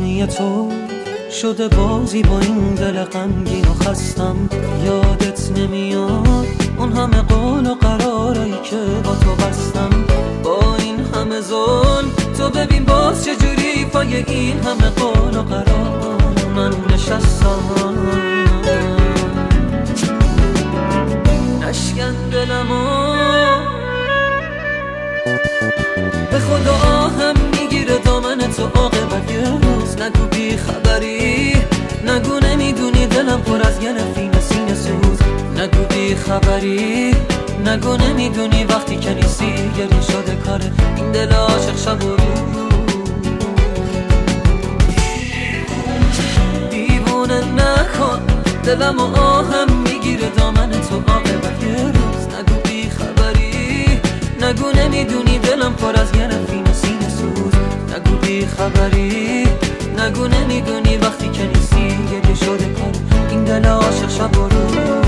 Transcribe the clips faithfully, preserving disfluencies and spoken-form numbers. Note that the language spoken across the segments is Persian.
سرگرمی تو شده بازی با این دل غمگین و خستم. یادت نمیاد اون همه قول و قرارایی که با تو بستم. با این همه ظلم تو ببین باز چجوری پای این همه قول و قرار من نشستم. نشکن دلمو به خدا آهم میگیره دامن تو عاقبت یه روز. نگو بی خبری، نگو نمیدونی دلم پر از یه نفین سینه سوز. نگو بی خبری، نگو نمیدونی وقتی که نیستی گریه شده کار این دل عاشق شب و روز. دیوونه نکن دلم و آهم میگیره دامن تو عاقبت یه روز. نگو بی خبری، نگو نمیدونی دلم پر از یه نفین سینه سوز. نگو بی خبری، نگو نمیدونی وقتی که نیستی گریه شده کار این دل عاشق شب و روز.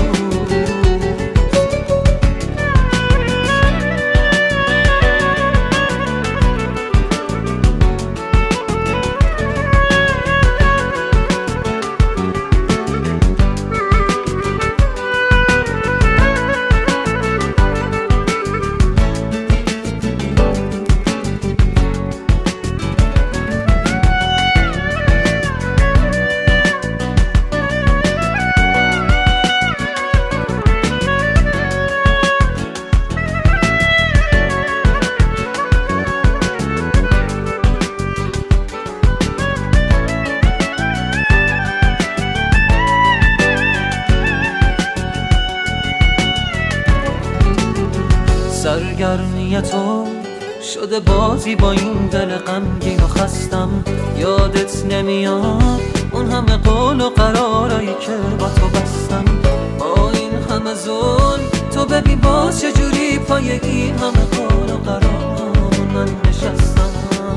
سرگرمی تو شده بازی با این دل غمگین و خستم. یادت نمیاد اون همه قول و قرارایی که با تو بستم. با این همه ظلم تو ببین باز چجوری پای این همه قول و قرار من نشستم.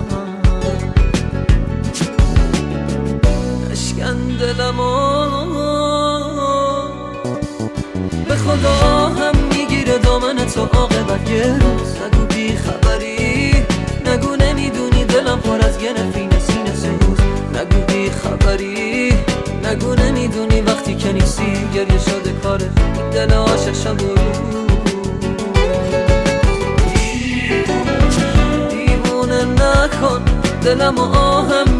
نشکن دلمو به خدا هم میگیره دامن تو عاقبت یه روز. نگو بی خبری، نگو نمیدونی دلم پر از یه نفین سینه سوز. نگو بی خبری، نگو نمیدونی وقتی که نیستی گریه شده کار این دل عاشق شب و روز. دیوونه نکن دلم و آهم